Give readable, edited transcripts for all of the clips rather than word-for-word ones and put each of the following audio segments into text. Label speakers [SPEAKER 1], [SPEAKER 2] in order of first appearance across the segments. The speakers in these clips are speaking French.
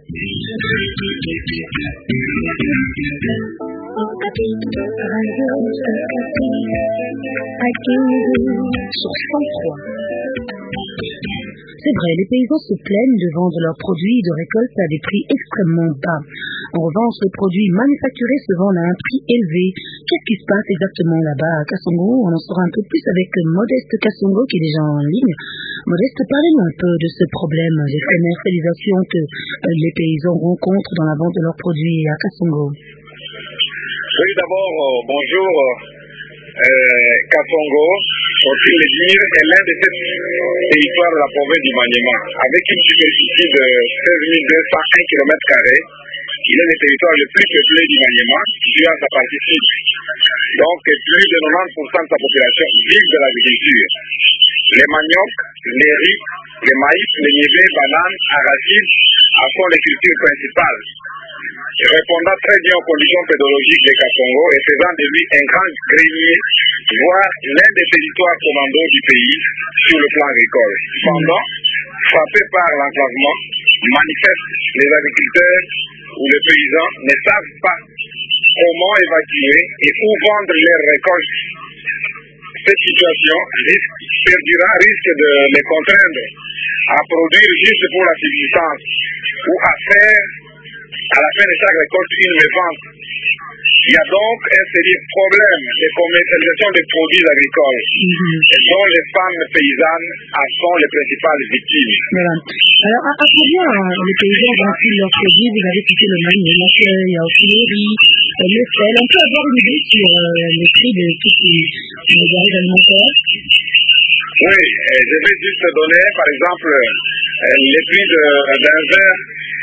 [SPEAKER 1] C'est vrai, les paysans se plaignent de vendre leurs produits de récolte à des prix extrêmement bas. En revanche, les produits manufacturés se vendent à un prix élevé. Qu'est-ce qui se passe exactement là-bas à Kasongo? On en saura un peu plus avec Modeste Kasongo qui est déjà en ligne. Modeste, parlez-nous un peu de ce problème de commercialisation que les paysans rencontrent dans la vente de leurs produits à Kasongo.
[SPEAKER 2] Oui, d'abord, bonjour. Kasongo, faut-il le dire, est l'un des 7 territoires de la province du Maniema. Avec une superficie de 16 201 km², il est le territoire le plus peuplé du Maniema, situé à sa partie sud. Donc, plus de 90% de sa population vit de l'agriculture. Les maniocs, les riz, les maïs, les niébés, bananes, arachides sont les cultures principales. Répondant très bien aux conditions pédologiques de Kasongo et faisant de lui un grand grenier, voire l'un des territoires commandants du pays sur le plan agricole. Cependant, frappé par l'enclavement, manifeste les agriculteurs ou les paysans ne savent pas comment évacuer et où vendre leurs récoltes. Cette situation risque de les contraindre à produire juste pour la subsistance ou à faire à la fin de chaque récolte une vente. Il y a donc un sérieux problème de commercialisation des produits agricoles, dont les femmes paysannes sont les principales victimes.
[SPEAKER 1] Voilà. Alors, à combien les paysans vendent leurs produits? Vous avez cité le manioc, il y a aussi le riz, le sel. On peut avoir une idée sur les prix de tous ces denrées alimentaires?
[SPEAKER 2] Oui, je vais juste donner, par exemple, les prix d'un verre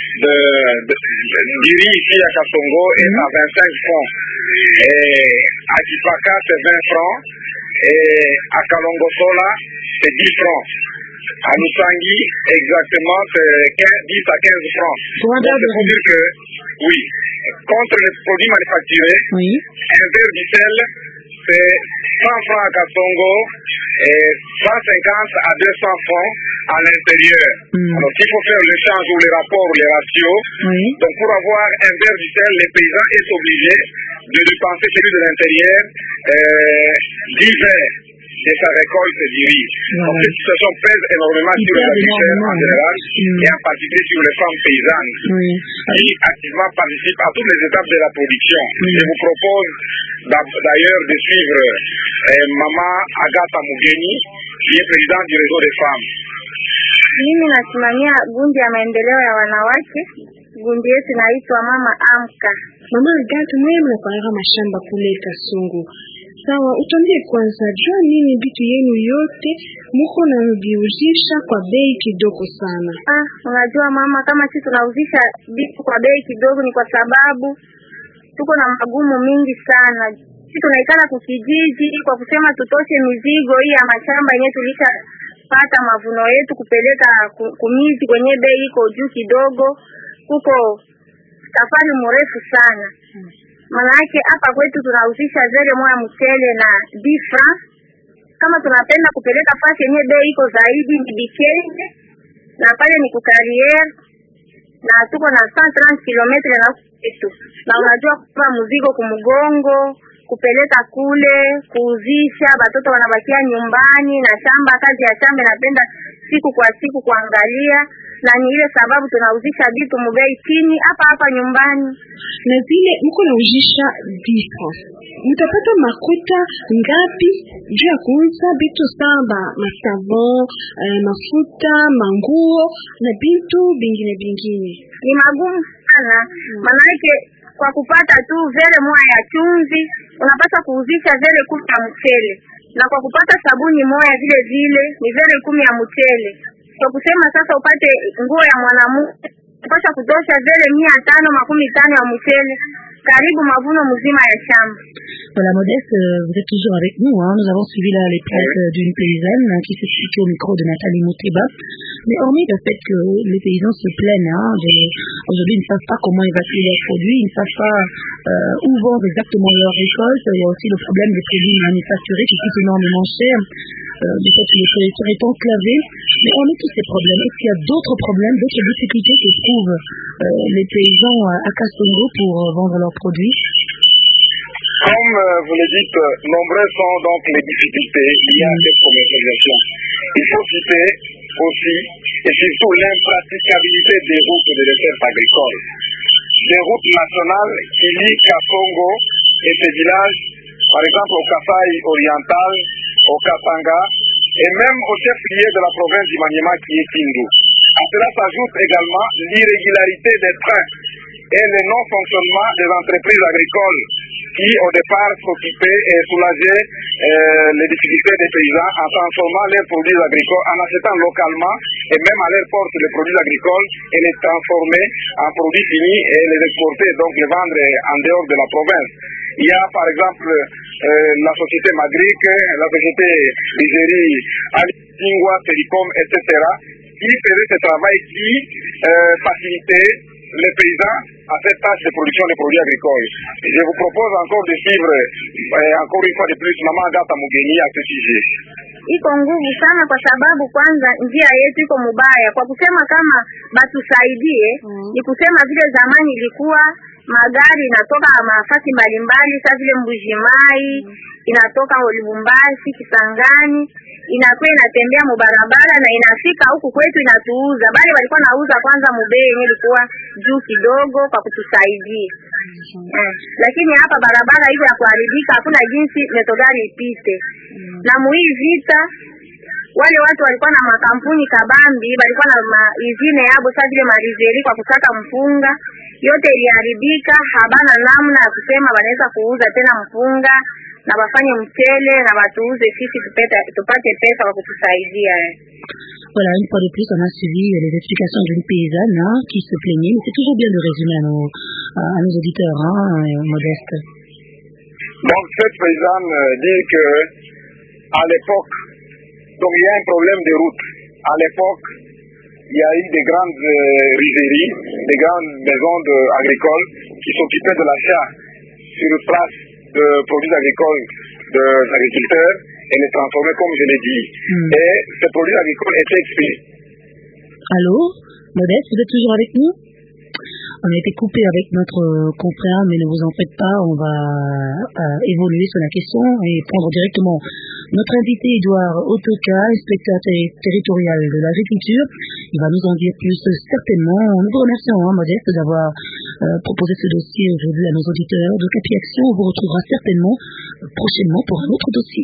[SPEAKER 2] du riz ici à Kasongo est à 25 francs. Et à Kipaka, c'est 20 francs. Et à Kalongosola, c'est 10 francs. À Lusangi, exactement, c'est 10 à 15 francs. Donc, c'est pour dire que, oui, contre les produits manufacturés, un verre du sel, c'est 100 francs à Kasongo et 150 à 200 francs à l'intérieur. Alors s'il faut faire l'échange ou les rapports ou les ratios, donc pour avoir un verre du sel, les paysans sont obligés de dépenser celui de l'intérieur 10 verres de sa récolte du riz. Donc cette situation pèse énormément sur les agriculteurs en général et en particulier sur les femmes paysannes qui activement participent à toutes les étapes de la production. Je vous propose d'ailleurs de suivre Maman Agatha Mugeni qui est présidente du réseau des femmes.
[SPEAKER 3] Mimi nasimamia gundi ya maendeleo ya wanawake. Gundi yetu inaitwa Mama Amka.
[SPEAKER 4] Mama Agatha, mwe mnapanga mashamba kule Kasongo. Sawa, utambie kwanza jua nini vitu yenu yote muko na mbiujisha kwa bei kidogo sana?
[SPEAKER 3] Unajua mama, kama sisi tunauzisha vitu kwa bei kidogo ni kwa sababu tuko na magumu mingi sana. Sisi tunaikana kukijiji kwa kusema tutoshe mizigo hii ya mashamba yenyewe tulishapata mavuno yetu kupeleka kumizi kwenye bei iko juu kidogo. Kuko safari mrefu sana. Manake hapa kwetu tunauzisha zile moja mchele na difra. Kama tunapenda kupeleka fasi yenye bei iko zaidi ni Bikenge na pale ni Kukariere na tuko na 130 km na kwetu. Na unajua kwa mzigo kumgongo kupeleka kule kuuzisha watoto wanabakia nyumbani na shamba, kazi ya shamba napenda siku kwa siku kuangalia, na ni ile sababu tunauzisha vitu mbei chini hapa nyumbani.
[SPEAKER 4] Na vile mko nauzisha vitu mtapata makuta ngapi juu ya kuuza vitu saba, masavon, mafuta, manguo na vitu vingine?
[SPEAKER 3] Ni magumu sana. Manake kwa kupata tu vile moja ya chumvi unapata kuuzisha vile 10 ya mchele, na kwa kupata sabuni moja vile ni vile 10 ya mchele. Kwa kusema sasa upate nguo ya mwanamume unapata kutosha vile 550 ya mchele, karibu mavuno mzima ya shamba.
[SPEAKER 1] Voilà Modeste, vous êtes toujours avec nous, nous avons suivi là les plaintes d'une paysanne qui se situe au micro de Nathalie Mouteba. Mais hormis le fait que les paysans se plaignent, aujourd'hui ils ne savent pas comment évacuer leurs produits, ils ne savent pas où vendre exactement leurs récoltes, il y a aussi le problème des produits manufacturés qui coûtent énormément cher. du fait que le territoire est enclavé. Mais hormis tous ces problèmes, est-ce qu'il y a d'autres problèmes, d'autres difficultés que trouvent les paysans à Kasongo pour vendre leurs produits?
[SPEAKER 2] Comme vous le dites, nombreuses sont donc les difficultés liées à cette commercialisation. Il faut citer aussi et surtout l'impraticabilité des routes de dessert agricole. Des routes nationales qui lient Kasongo et ses villages, par exemple au Kasai oriental, au Katanga, et même au chef-lieu de la province du Maniema qui est Kindu. À cela s'ajoute également l'irrégularité des trains et le non-fonctionnement des entreprises agricoles qui au départ s'occupaient et soulageaient les difficultés des paysans en transformant leurs produits agricoles, en achetant localement et même à leur porte les produits agricoles et les transformer en produits finis et les exporter, donc les vendre en dehors de la province. Il y a par exemple la société Magric, la société Ligérie, Alingua, Telecom, etc. qui faisait ce travail qui facilitait les paysans à cette tâche de production des produits agricoles. Je vous propose encore de suivre encore une fois de plus Mama Agatha Mugeni à ce sujet.
[SPEAKER 3] Iko nguvu sana kwa sababu kwanza njia yetu iko mubaya. Kwa kusema kama batusaidie, ni kusema vile zamani ilikuwa magari inatoka mafasi mbalimbali, sasa vile Mbujimai, inatoka Lubumbashi, Kisangani, inakuwa inatembea mubarabara na inafika huku kwetu inatuuza. Bali walikuwa nauza kwanza mubei yenyewe ilikuwa juu kidogo kwa kutusaidia. Lakini hapa barabara hiyo ya kuharibika, hakuna jinsi metogari ipite. Na muhii vita wale watu walikuwa na makampuni kabambi, walikuwa na izine yabo sasa vile marizeri kwa kutaka mpunga, yote iliharibika, habana namna ya kusema wanaweza kuuza tena mpunga na wafanye mchele na watuuze sisi tupate pesa kwa kutusaidia.
[SPEAKER 1] Voilà, une fois de plus, on a suivi les explications d'une paysanne qui se plaignait, mais c'est toujours bien de résumer à nos auditeurs, Modeste.
[SPEAKER 2] Donc cette paysanne dit que à l'époque, donc il y a un problème de route. À l'époque, il y a eu des grandes rizeries, des grandes maisons agricoles qui s'occupaient de l'achat sur place de produits agricoles des agriculteurs et les transformaient comme je l'ai dit. Et ces produits agricoles étaient expédiés.
[SPEAKER 1] Allô, Modeste, vous êtes toujours avec nous? On a été coupé avec notre confrère, mais ne vous en faites pas, on va évoluer sur la question et prendre directement notre invité Edouard Otoka, inspecteur territorial de l'agriculture. Il va nous en dire plus certainement. Nous vous remercions, Modeste, d'avoir proposé ce dossier aujourd'hui à nos auditeurs de Capi Action. On vous retrouvera certainement prochainement pour un autre dossier.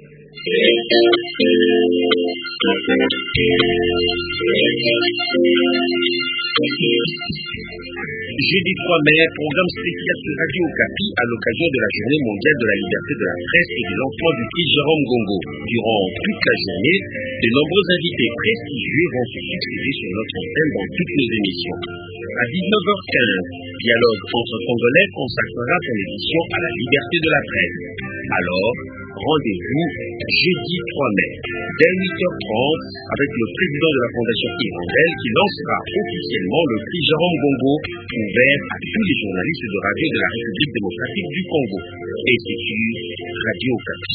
[SPEAKER 5] Jeudi 3 mai, programme spécial sur Radio Okapi à l'occasion de la Journée mondiale de la liberté de la presse et de lancement du prix Jérôme Gongo. Durant toute la journée, de nombreux invités prestigieux vont se succéder sur notre antenne dans toutes nos émissions. À 19h15, dialogue entre Congolais consacrera son édition à la liberté de la presse. Alors, rendez-vous jeudi 3 mai, dès 8h30, avec le président de la Fondation Hirondelle qui lancera officiellement le prix Jérôme Gongo, ouvert à tous les journalistes de radio de la République démocratique du Congo. Et c'est sur Radio Okapi.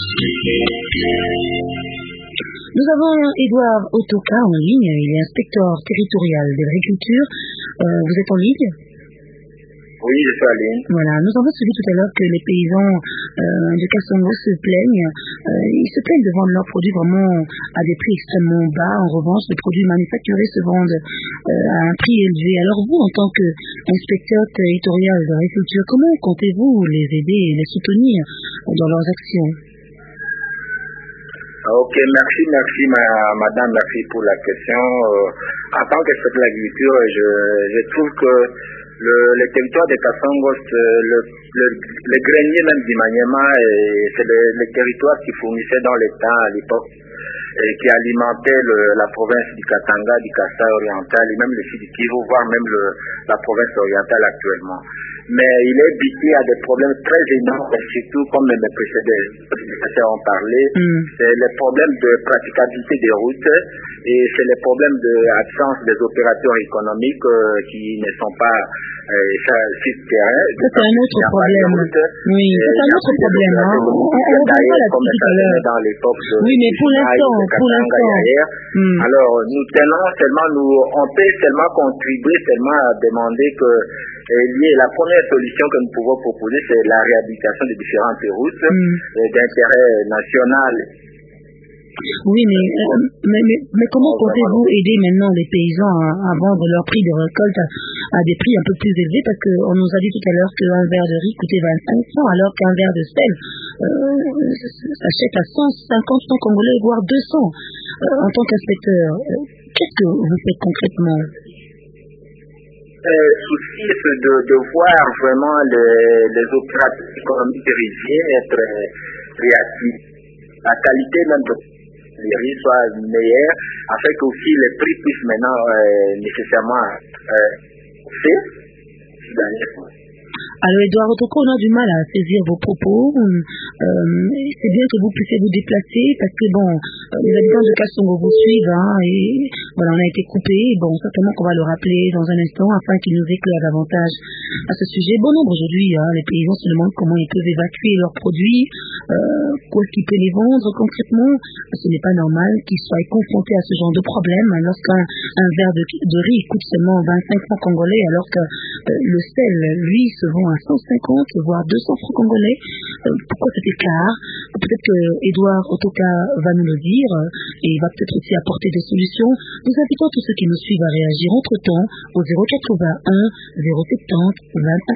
[SPEAKER 1] Nous avons Edouard Otoka en ligne, il est inspecteur territorial de l'agriculture. Vous êtes en ligne?
[SPEAKER 2] Oui, je suis en ligne.
[SPEAKER 1] Voilà, nous avons suivi tout à l'heure que les paysans de Kasongo se plaignent. Ils se plaignent de vendre leurs produits vraiment à des prix extrêmement bas. En revanche, les produits manufacturés se vendent à un prix élevé. Alors vous, en tant qu'inspecteur territorial de l'agriculture, comment comptez-vous les aider et les soutenir dans leurs actions?
[SPEAKER 6] Ok, merci madame, merci pour la question. En tant qu'inspecteur de l'agriculture, je trouve que le territoire de Kasongo, le grenier même du Maniema, c'est le territoire qui fournissait dans les temps à l'époque et qui alimentait la province du Katanga, du Kasai oriental et même le sud du Kivu, voire même la province orientale actuellement. Mais il est buté à des problèmes très énormes, surtout comme mes précédents ont parlé, c'est le problème de praticabilité des routes et c'est les problèmes d'absence des opérateurs économiques qui ne sont pas sur le terrain.
[SPEAKER 1] C'est un autre problème. Oui, c'est un autre problème. On reviendra là-dessus tout à l'heure.
[SPEAKER 6] Dans l'époque
[SPEAKER 1] oui, mais pour l'instant.
[SPEAKER 6] Alors, nous tenons seulement, on peut seulement contribuer seulement à demander que la première solution que nous pouvons proposer, c'est la réhabilitation des différentes routes d'intérêt national.
[SPEAKER 1] Oui, mais comment comptez-vous aider maintenant les paysans à vendre leur prix de récolte à des prix un peu plus élevés, parce qu'on nous a dit tout à l'heure qu'un verre de riz coûtait 25 francs, alors qu'un verre de sel s'achète à 150 francs congolais, voire 200. En tant qu'inspecteur, qu'est-ce que vous faites concrètement?
[SPEAKER 6] Souci, c'est de voir vraiment les opérateurs économiques dirigés être réactifs. La qualité même de les riz soit meilleure, afin que aussi les prix puissent maintenant nécessairement faire.
[SPEAKER 1] Alors, Edouard Otoko, on a du mal à saisir vos propos. C'est bien que vous puissiez vous déplacer, parce que les habitants de Kasongo vous suivent, et voilà, on a été coupé. Certainement qu'on va le rappeler dans un instant afin qu'il nous éclaire davantage à ce sujet. Bon nombre aujourd'hui, les paysans se demandent comment ils peuvent évacuer leurs produits, où est-ce qu'ils peuvent les vendre concrètement. Ce n'est pas normal qu'ils soient confrontés à ce genre de problème lorsqu'un verre de riz coûte seulement 25 francs congolais, alors que le sel, lui, se vend à 150 voire 200 francs congolais. Pourquoi cet écart? Peut-être que Edouard Otoka va nous le dire et va peut-être aussi apporter des solutions. Nous invitons tous ceux qui nous suivent à réagir entre-temps au 081 070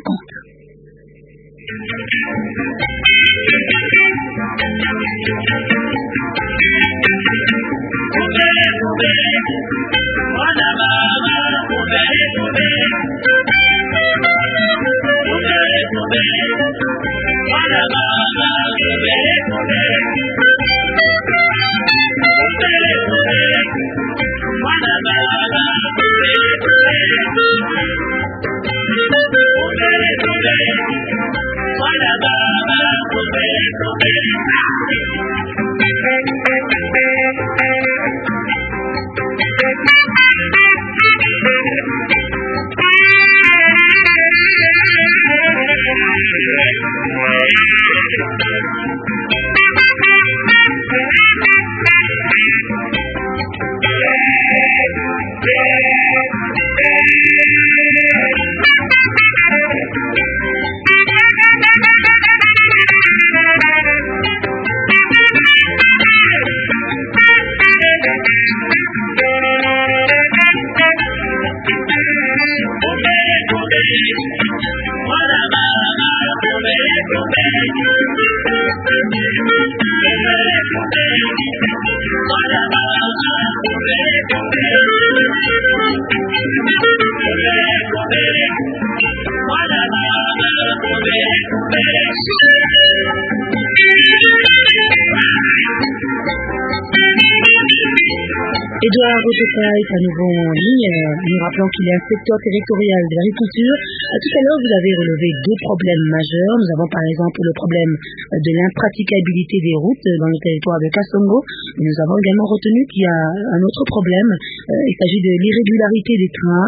[SPEAKER 1] Edouard Otoka est à nouveau en ligne. Nous rappelons qu'il est inspecteur territorial de l'agriculture. Tout à l'heure, vous avez relevé deux problèmes majeurs. Nous avons par exemple le problème de l'impraticabilité des routes dans le territoire de Kasongo. Nous avons également retenu qu'il y a un autre problème. Il s'agit de l'irrégularité des trains.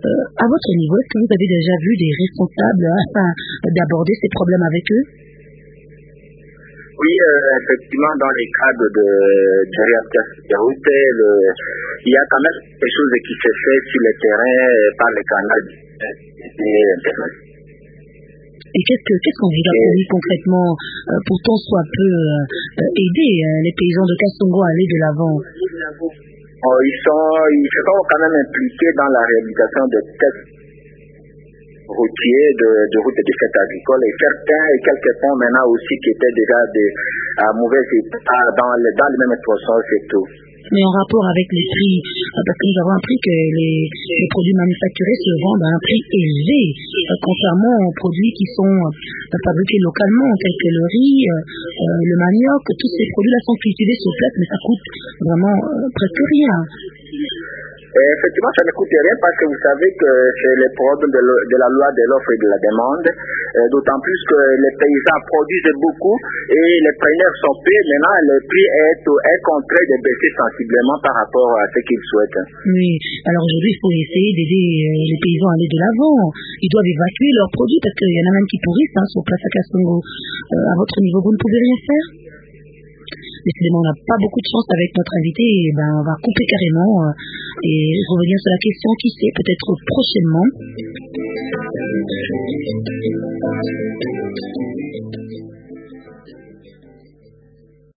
[SPEAKER 1] À votre niveau, est-ce que vous avez déjà vu des responsables afin d'aborder ces problèmes avec eux?
[SPEAKER 6] Oui, effectivement, dans les cadres de réhabilitation des routes, il y a quand même des choses qui se font sur le terrain par les canaux d'Internet.
[SPEAKER 1] Et qu'est-ce qu'on vous a promis concrètement pour qu'on soit peu aider les paysans de Kasongo à aller de l'avant?
[SPEAKER 6] Ils sont quand même impliqués dans la réhabilitation de tests routiers, de routes de fête agricole, et certains et quelques ponts maintenant aussi qui étaient déjà à mauvais état dans le même processus et tout.
[SPEAKER 1] Mais en rapport avec les prix, parce que nous avons appris que les produits manufacturés se vendent à un prix élevé, contrairement aux produits qui sont fabriqués localement, tels que le riz, le manioc, tous ces produits-là sont cultivés sur place, mais ça coûte vraiment presque rien.
[SPEAKER 6] Effectivement, ça ne coûte rien parce que vous savez que c'est le problème de la loi de l'offre et de la demande. d'autant plus que les paysans produisent beaucoup et les preneurs sont payés. Maintenant, le prix est en train de baisser sensiblement par rapport à ce qu'ils souhaitent.
[SPEAKER 1] Oui, alors aujourd'hui, il faut essayer d'aider les paysans à aller de l'avant. Ils doivent évacuer leurs produits parce qu'il y en a même qui pourrissent sur place à Kasongo. À votre niveau, vous ne pouvez rien faire? Décidément, on n'a pas beaucoup de chance avec notre invité. On va couper carrément et revenir sur la question, qui sait, peut-être prochainement.